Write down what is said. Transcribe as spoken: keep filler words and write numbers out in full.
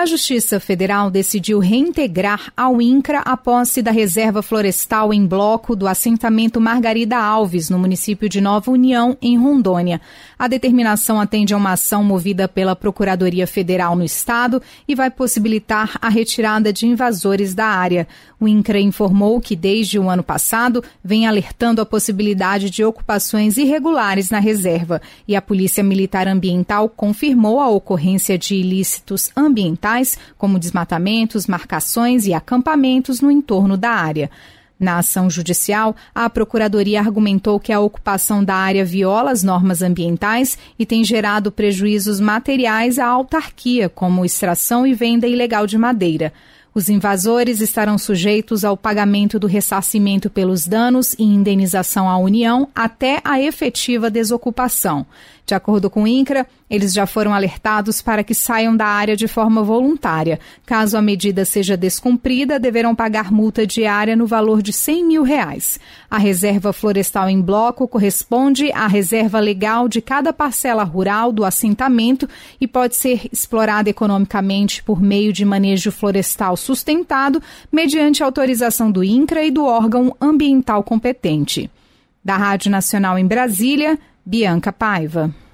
A Justiça Federal decidiu reintegrar ao INCRA a posse da reserva florestal em bloco do assentamento Margarida Alves, no município de Nova União, em Rondônia. A determinação atende a uma ação movida pela Procuradoria Federal no estado e vai possibilitar a retirada de invasores da área. O INCRA informou que, desde o ano passado, vem alertando a possibilidade de ocupações irregulares na reserva, e a Polícia Militar Ambiental confirmou a ocorrência de ilícitos ambientais, como desmatamentos, marcações e acampamentos no entorno da área. Na ação judicial, a Procuradoria argumentou que a ocupação da área viola as normas ambientais e tem gerado prejuízos materiais à autarquia, como extração e venda ilegal de madeira. Os invasores estarão sujeitos ao pagamento do ressarcimento pelos danos e indenização à União até a efetiva desocupação. De acordo com o INCRA, eles já foram alertados para que saiam da área de forma voluntária. Caso a medida seja descumprida, deverão pagar multa diária no valor de cem mil reais. A reserva florestal em bloco corresponde à reserva legal de cada parcela rural do assentamento e pode ser explorada economicamente por meio de manejo florestal sustentado, mediante autorização do INCRA e do órgão ambiental competente. Da Rádio Nacional em Brasília, Bianca Paiva.